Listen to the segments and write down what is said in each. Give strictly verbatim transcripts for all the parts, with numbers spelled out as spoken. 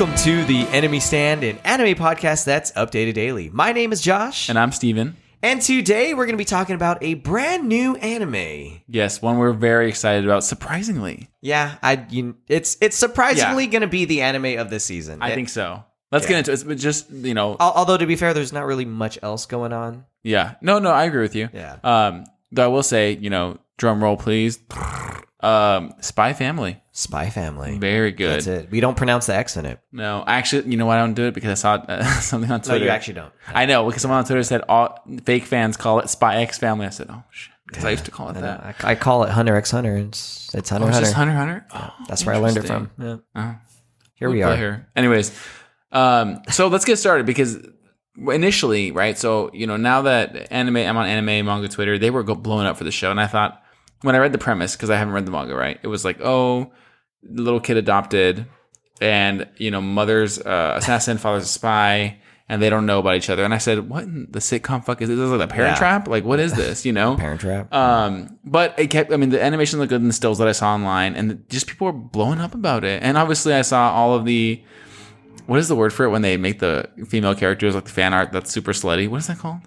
Welcome to the Enemy Stand, an anime podcast that's updated daily. My name is Josh. And I'm Steven. And today we're going to be talking about a brand new anime. Yes, one we're very excited about, surprisingly. Yeah, I. You, it's it's surprisingly yeah. going to be the anime of this season. I it, think so. Let's yeah. get into it. It's just, you know. Although, to be fair, there's not really much else going on. Yeah. No, no, I agree with you. Yeah. Um, though I will say, you know, drum roll, please. Um, Spy Family. Spy Family. Very good. That's it. We don't pronounce the X in it. No, actually, you know why I don't do it? Because I saw uh, something on Twitter. No, you actually don't. No. I know, because someone on Twitter said all fake fans call it Spy X Family. I said, oh, shit. Because yeah, I used to call it I that. I, I call it Hunter X Hunter. It's, it's Hunter oh, it's Hunter. Just Hunter Hunter? Oh, yeah, that's where I learned it from. Yeah. Oh. Here we are. Here. Anyways, um, so let's get started because initially, right? So, you know, now that anime, I'm on anime manga Twitter, they were go- blowing up for the show. And I thought, when I read the premise, because I haven't read the manga, right? It was like, oh, little kid adopted, and, you know, mother's uh, assassin, father's a spy, and they don't know about each other. And I said, what in the sitcom fuck is this? Is this like a Parent yeah. Trap? Like, what is this, you know? Parent Trap. Um, but it kept, I mean, the animation looked good in the stills that I saw online, and just people were blowing up about it. And obviously I saw all of the, what is the word for it when they make the female characters, like the fan art that's super slutty? What is that called?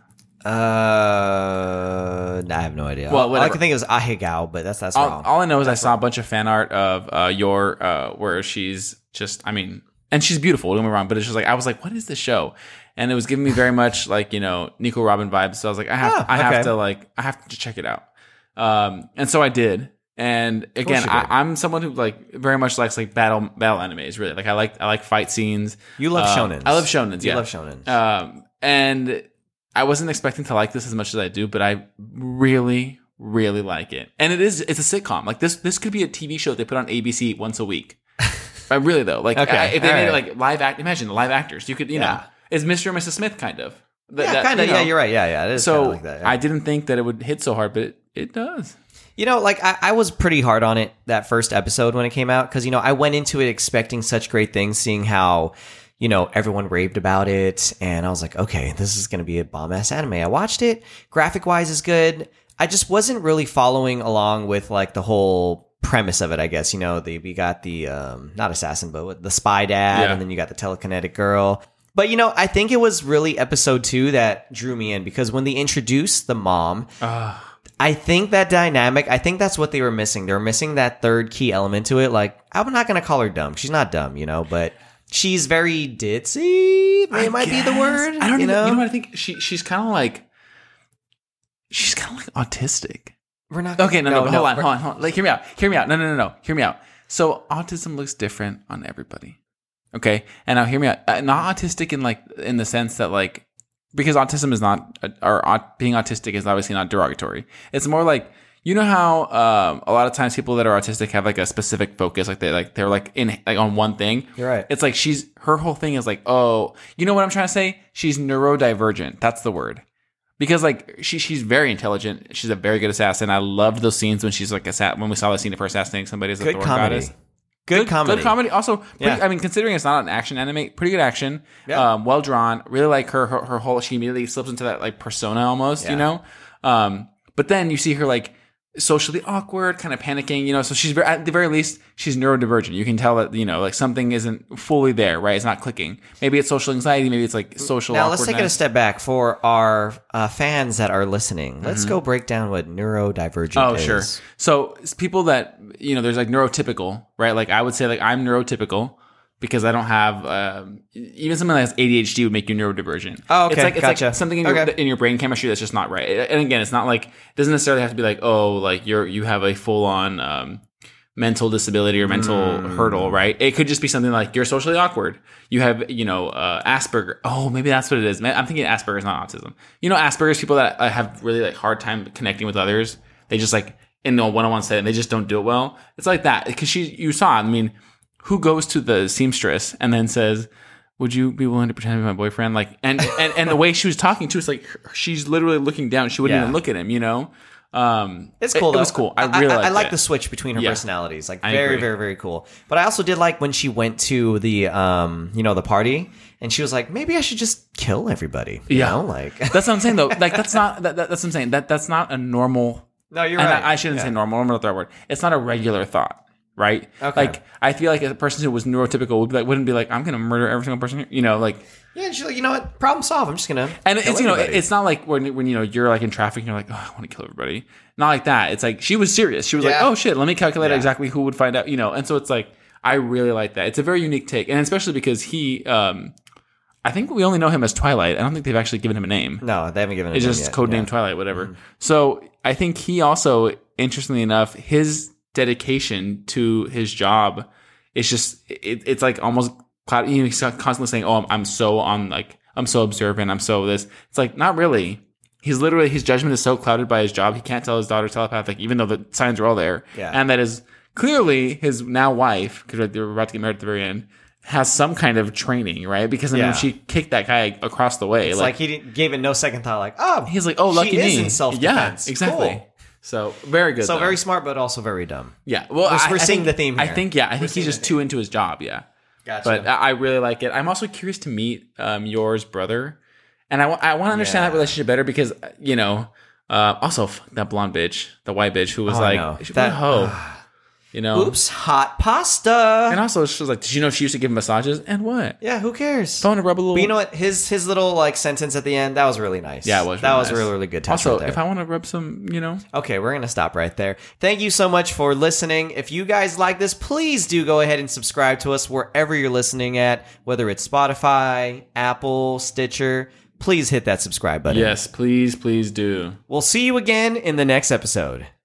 Uh, I have no idea. Well, all I can think is Ahegao, but that's that's all, wrong. All I know is that's I saw wrong. a bunch of fan art of uh, your uh, where she's just, I mean, and she's beautiful. Don't get me wrong, but it's just like I was like, what is this show? And it was giving me very much like, you know, Nico Robin vibes. So I was like, I have, oh, I have okay. to like, I have to check it out. Um, and so I did. And again, I, I'm someone who like very much likes like battle battle animes. Really, like I like I like fight scenes. You love um, shonens. I love shonens. You yeah, love shonens. Um, and I wasn't expecting to like this as much as I do, but I really, really like it. And it is, it's a sitcom. Like this, this could be a T V show they put on A B C once a week. I really though. Like okay. I, if they All made right. it like live act, imagine the live actors. You could, you yeah. know, it's Mister and Missus Smith kind of. Th- yeah, kind of. You know. Yeah, you're right. Yeah, yeah. It is so like that, yeah. I didn't think that it would hit so hard, but it, it does. You know, like I, I was pretty hard on it that first episode when it came out because, you know, I went into it expecting such great things, seeing how, you know, everyone raved about it. And I was like, okay, this is going to be a bomb ass anime. I watched it. Graphic wise is good. I just wasn't really following along with like the whole premise of it, I guess. You know, the, we got the, um, not assassin, but the spy dad. Yeah. And then you got the telekinetic girl. But, you know, I think it was really episode two that drew me in because when they introduced the mom, uh. I think that dynamic, I think that's what they were missing. They were missing that third key element to it. Like, I'm not going to call her dumb. She's not dumb, you know, but she's very ditzy. It I might guess. be the word. I don't you even, know? You know what I think? She She's kind of like, she's kind of like autistic. We're not gonna, Okay, no, no, no, no hold on, hold on, hold on. Like, hear me out. Hear me out. No, no, no, no. Hear me out. So, autism looks different on everybody. Okay? And now, hear me out. Uh, not autistic in like, in the sense that like, because autism is not, or being autistic is obviously not derogatory. It's more like, you know how um, a lot of times people that are autistic have like a specific focus, like they like they're like in like on one thing. You're right. It's like she's her whole thing is like, oh, you know what I'm trying to say? She's neurodivergent. That's the word. Because like she she's very intelligent. She's a very good assassin. I loved those scenes when she's like assa- when we saw the scene of her assassinating somebody as a good Thor comedy. goddess. Good, good comedy. Good comedy. Also, pretty, yeah. I mean, considering it's not an action anime, pretty good action. Yeah. Um, well drawn. Really like her, her, her whole, she immediately slips into that like persona almost, yeah. you know? Um, but then you see her like socially awkward, kind of panicking, you know? So she's very, at the very least, she's neurodivergent. You can tell that, you know, like something isn't fully there, right? It's not clicking. Maybe it's social anxiety. Maybe it's like social Now, awkwardness. let's take it a step back for our uh, fans that are listening. Let's mm-hmm. go break down what neurodivergent oh, is. Oh, sure. So it's people that, you know, there's like neurotypical, right? Like I would say like I'm neurotypical because I don't have, um, even something like A D H D would make you neurodivergent. Oh, okay. It's like, it's gotcha. like something in, okay. your, in your brain chemistry that's just not right. And again, it's not like, it doesn't necessarily have to be like, oh, like you're, you have a full on, um, mental disability or mental mm. hurdle, right? It could just be something like you're socially awkward. You have, you know, uh, Asperger. Oh, maybe that's what it is. I'm thinking Asperger's not autism. You know, Asperger's people that have really like hard time connecting with others. They just like in a one-on-one setting, they just don't do it well. It's like that because she, you saw. I mean, who goes to the seamstress and then says, "Would you be willing to pretend to be my boyfriend?" Like, and and, and the way she was talking to, it's like she's literally looking down. She wouldn't yeah. even look at him. You know. Um, it's cool. It, though. it was cool. I really I, liked I like it. the switch between her yeah. personalities. Like I very, agree. very, very cool. But I also did like when she went to the, um, you know, the party, and she was like, maybe I should just kill everybody. You yeah, know? Like that's what I'm saying though. Like that's not that, that, that's what I'm saying. That that's not a normal. No, you're and right. I, I shouldn't yeah. say normal. Normal is the right word. It's not a regular thought. right? Okay. Like I feel like a person who was neurotypical would be like, wouldn't be like, I'm gonna murder every single person, you know, like. Yeah, she's like, you know what? Problem solved. I'm just gonna. And kill it's you know, everybody. it's not like when when you know you're like in traffic and you're like, oh, I want to kill everybody. Not like that. It's like she was serious. She was Yeah. like, oh shit, let me calculate Yeah. exactly who would find out, you know. And so it's like, I really like that. It's a very unique take, and especially because he, um, I think we only know him as Twilight. I don't think they've actually given him a name. No, they haven't given it. It's a just name yet. code Yeah. name Twilight, whatever. Mm-hmm. So I think he also, interestingly enough, his dedication to his job is just it, it's like almost cloud. He's constantly saying, "Oh, I'm, I'm so on like I'm so observant. I'm so this." It's like not really. He's literally his judgment is so clouded by his job. He can't tell his daughter telepathic, even though the signs are all there. Yeah. And that is clearly his now wife, because they were about to get married at the very end, has some kind of training, right? Because I mean, Yeah. she kicked that guy across the way. It's like, he didn't, gave it no second thought. Like, oh, he's like, oh, lucky she me. is in self-defense. Yeah, exactly. Cool. So very good. So though. very smart, but also very dumb. Yeah. Well, We're- I, we're I seeing think, the theme I here. think yeah. I We're think seeing he's just the too into his job. Yeah. Gotcha. But I I really like it. I'm also curious to meet um, yours brother, and I, wa- I want to understand Yeah. that relationship better because you know. Uh, also, fuck that blonde bitch, the white bitch who was Oh, I like, know. what That- a hoe, you know. Oops, hot pasta. And also, she was like, did you know she used to give massages? And what? Yeah, who cares? Phone to rub a little. But you know what? His his little like sentence at the end, that was really nice. Yeah, it was. that really was nice. really really good touch. Also, right there. if I want to rub some, you know, Okay, we're going to stop right there. Thank you so much for listening. If you guys like this, please do go ahead and subscribe to us wherever you're listening at, whether it's Spotify, Apple, Stitcher. Please hit that subscribe button. yes, please, please do. We'll see you again in the next episode.